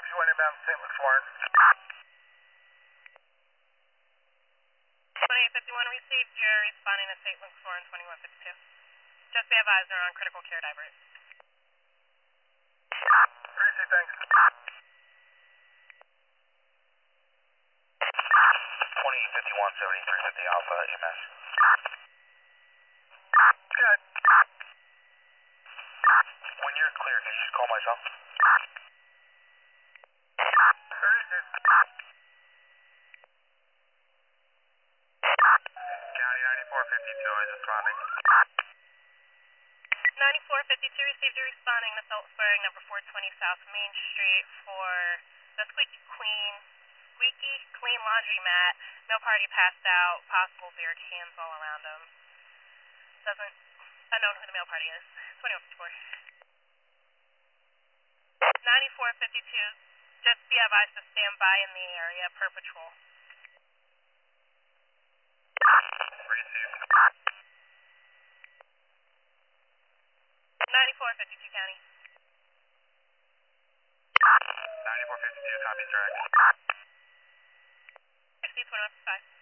21 inbound St. Luke's Warren. 2851 received. You're responding to St. Luke's Warren 2152. Just be advised they're on critical care divert. Appreciate, thanks. 2851 7350 Alpha EMS. Good. When you're clear, can you just call myself? Appreciate. County 9452 is responding. 9452 received. You're responding to Phillipsburg, number 420 South Main Street for the Squeaky Clean Laundromat. Male party passed out. Possible beer cans all around him. Unknown who the male party is. 2154. 9452. Just be advised to stand by in the area per patrol. Received. 9452 County. 9452, copy direct. 60 2155.